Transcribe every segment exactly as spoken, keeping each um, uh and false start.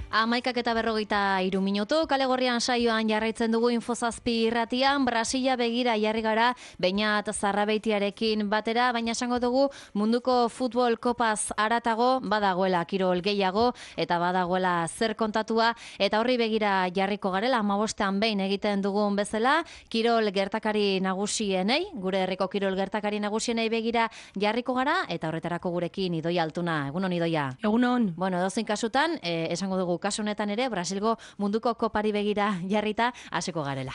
Amaikak eta berrogeita hiru minutu, kale gorrian saioan jarraitzen dugu Infozazpi irratian, Brasila begira jarri gara Beñat Zarrabeitiarekin batera, baina esango dugu munduko futbol kopaz aratago badagoela kirol gehiago eta badagoela zer kontatua, eta horri begira jarriko garela, hamabostean behin egiten dugun bezala, kirol gertakari nagusienei, gure herriko kirol gertakari nagusienei begira jarriko gara, eta horretarako gurekin Idoia Altuna. Egunon, Idoia. Egunon. Bueno, dozein kasutan, eh, esango dugu kasu honetan ere, Brasilgo munduko kopari begira jarrita hasiko garela.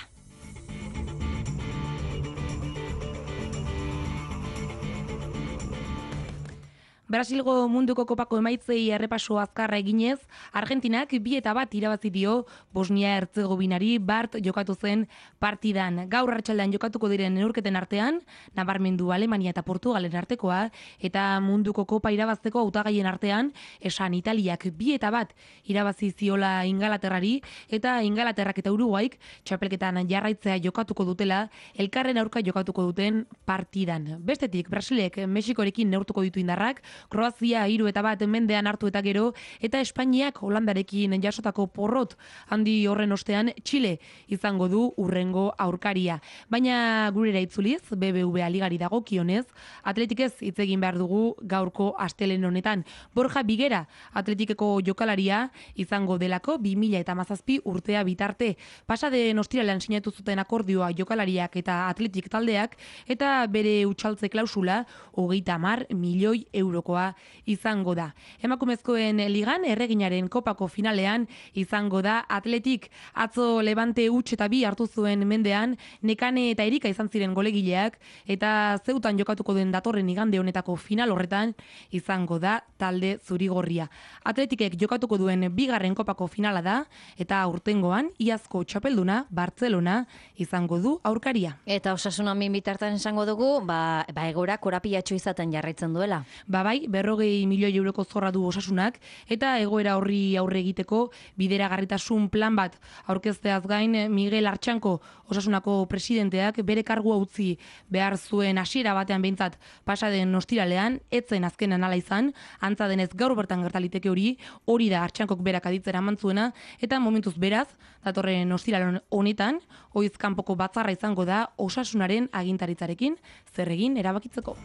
Brasilgo munduko kopako emaitzei errepaso azkarra eginez, Argentinak bi eta bat irabazi dio Bosnia-Herzegovinari bart jokatu zen partidan. Gaur arratsaldean jokatuko diren neurketen artean, nabarmendu Alemania eta Portugalen artekoa, eta munduko kopa irabazteko hautagaien artean, esan Italiak bi eta bat irabazi ziola Ingalaterrari, eta Ingalaterrak eta Uruguaik txapelketan jarraitzea jokatuko dutela, elkarren aurka jokatuko duten partidan. Bestetik, Brasilek Mexikorekin neurtuko ditu indarrak, Kroazia hiru eta bat mendean hartu eta gero, eta Espainiak Holandarekin jasotako porrot handi horren ostean Txile izango du urrengo aurkaria. Baina gurera itzuliz, B B V ligari dagokionez, Atletikez hitz egin behar dugu gaurko astelehen honetan. Borja Bigera, Atletikeko jokalaria izango delako bi mila hamazazpi urtea bitarte. Pasade ostiralean sinatu zuten akordioa jokalariak eta Atletik taldeak, eta bere utxaltze klausula hogeita hamar milioi euro izango da. Emakumezkoen ligan erreginaren kopako finalean izango da Atletik. Atzo Levante huts eta bi hartu zuen mendean, Nekane eta Erika izan ziren golegileak, eta Zeutan jokatuko den datorren igande honetako final horretan izango da talde zurigorria. Atletikek jokatuko duen bigarren kopako finala da, eta aurtengoan iazko txapelduna Bartzelona izango du aurkaria. Eta Osasuna min bitartan esango dugu, ba, ba egora korapilatxo izaten jarraitzen duela. Ba bai, berrogei milioi euroko zorra du Osasunak, eta egoera horri aurre egiteko bideragarritasun plan bat aurkezteaz gain, Miguel Artxanko Osasunako presidenteak bere kargua utzi behar zuen hasiera batean behintzat pasaden ostiralean, etzen azkenan hala izan, antza denez gaur bertan gertaliteke hori, hori da Artxankok berak aditzera mantzuena, eta momentuz beraz, datorren ostirale honetan, oiz kanpoko batzarra izango da Osasunaren agintaritzarekin zer egin erabakitzeko.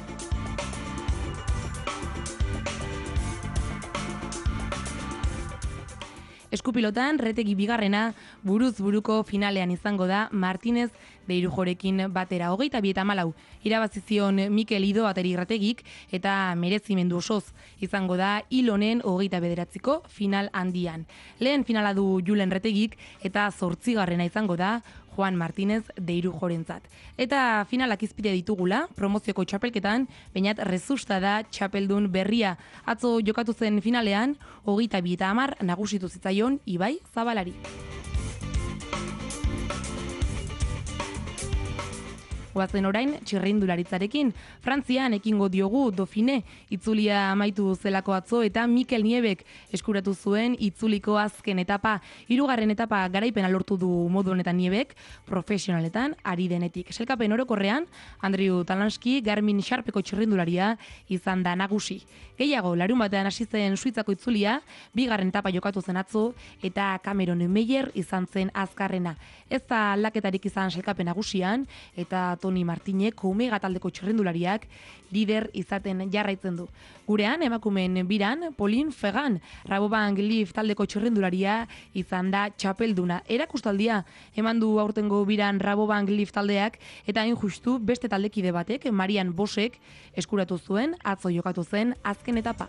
Eskupilotan, retegi bigarrena buruz buruko finalean izango da Martinez de Irujorekin batera. Hogeita bi eta hamalau irabazizion Mikel Ido ateri retegik, eta merezimendu osoz izango da Ilonen hogeita bederatziko final handian. Lehen finala du Julen retegik, eta zortzigarrena izango da Juan Martínez de Irujorentzat. Eta finalak izpide ditugula, promozioko txapelketan, Beñat Rezusta da txapeldun berria. Atzo jokatu zen finalean, hogeita bi eta hamar nagusitu zitzaion Ibai Zabalari. Oazen orain, txirrindularitzarekin. Frantzian ekingo diogu Dofine itzulia amaitu zelako atzo, eta Mikel Niebek eskuratu zuen itzuliko azken etapa. Hirugarren etapa garaipena lortu du modu honetan Niebek, profesionaletan ari denetik. Selkapen orokorrean, Andrew Talanski, Garmin Sharpeko txirrindularia izan da nagusi. Gehiago, larun batean hasi zen Suitzako itzulia, bigarren etapa jokatu zen atzo, eta Cameron Meyer izan zen azkarrena. Ez da aldaketarik izan selkapen nagusian, eta Toni Martinek Omega taldeko txirrindulariak lider izaten jarraitzen du. Gurean, emakumeen biran, Pauline Fegan, Rabobank Leaf taldeko txirrindularia izan da txapelduna. Erakustaldia eman du aurtengo biran Rabobank Leaf taldeak, eta hain justu beste taldekide batek, Marian Bosek, eskuratu zuen, atzo jokatu zen azken etapa.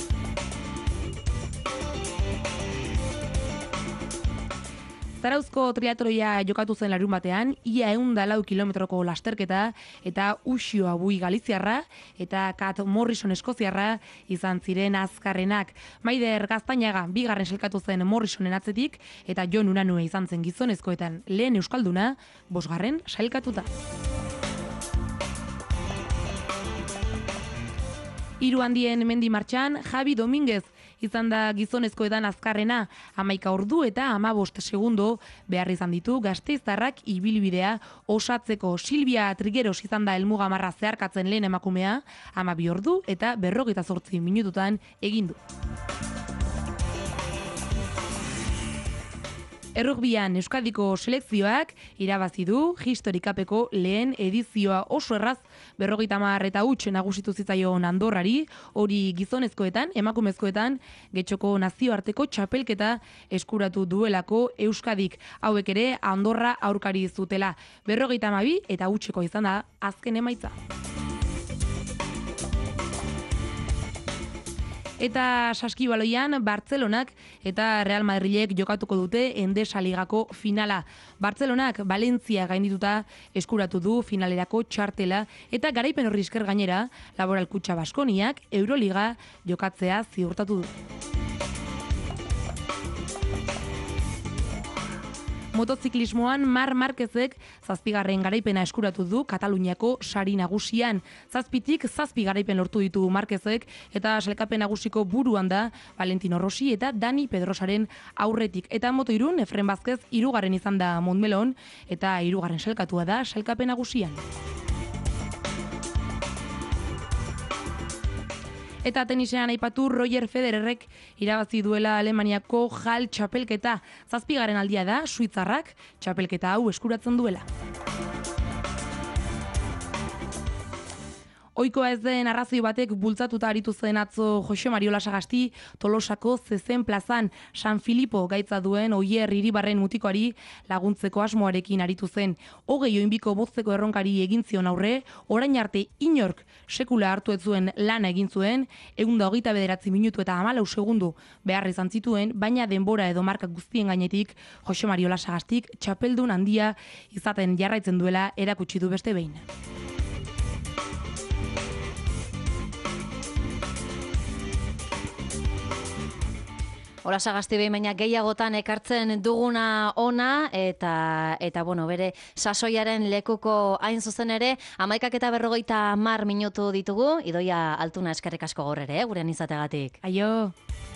Zarauzko triatroia jokatu zen larun batean, ia ehun eta lau kilometroko lasterketa, eta Uxio Abui Galiziarra eta Kat Morrison Eskoziarra izan ziren azkarrenak. Maider Gaztainaga bigarren selkatu zen Morrisonen atzetik, eta Jon Unanue izan zen gizonezkoetan lehen euskalduna, bosgarren sailkatuta. Hiru handien mendi martxan, Javi Dominguez izan da gizonezkoetan azkarrena, hamaika ordu eta hamabost segundo behar izan ditu Gasteiztarrak ibilbidea osatzeko. Silvia Trigueros izan da helmuga marra zeharkatzen lehen emakumea, hamabi ordu eta berrogeita zortzi minututan egin du. Errugbian Euskadiko selekzioak irabazi du historikapeko lehen edizioa oso erraz berrogeita hamar eta huts nagusitu zitzaion Andorrari, hori gizonezkoetan, emakumezkoetan, getxoko nazioarteko txapelketa eskuratu duelako Euskadik. Hauek ere Andorra aurkari zutela. Berrogeita hamabi eta hutseko izan da azken emaitza. Eta saskibaloian Bartzelonak eta Real Madrilek jokatuko dute Endesa Ligako finala. Bartzelonak Valentzia gaindituta eskuratu du finalerako txartela eta garaipen horri esker gainera Laboral Kutxa Baskoniak Euroliga jokatzea ziurtatu du. Motoziklismoan Mar Marquezek zazpigarren garaipena eskuratu du Kataluniako sari nagusian. Zazpitik zazpi garaipen lortu ditu Marquezek eta sailkapen nagusiko buruan da Valentino Rossi eta Dani Pedrosaren aurretik. Eta Moto3 Efren Vázquez hirugarren izan da Montmelon eta hirugarren sailkatua da sailkapen nagusian. Eta tenisean aipatu Roger Federerrek irabazi duela Alemaniako jal txapelketa. Zazpigaren aldia da, suitzarrak txapelketa hau eskuratzen duela. Ohikoa ez den arrazoi batek bultzatuta aritu zen atzo Jose Mario Lasagasti Tolosako zezen plazan San Filipo gaitza duen Oier Iribarren mutikoari laguntzeko asmoarekin aritu zen. Hogei oinbiko bozteko erronkari egin zion aurre, orain arte inork sekula hartu ez zuen lana egin zuen, ehun eta hogeita bederatzi minutu eta hamalau segundu behar izan zituen, baina denbora edo marka guztien gainetik Jose Mario Lasagastik txapeldun handia izaten jarraitzen duela erakutsi du beste behin. Hola Sagasti behin baina gehiagotan ekartzen duguna ona eta eta bueno, bere sasoiaren lekuko hain zuzen ere, hamaikak eta berrogeita hamar minutu ditugu, Idoia Altuna eskerrik asko gaur ere, gurean izategatik. Aio!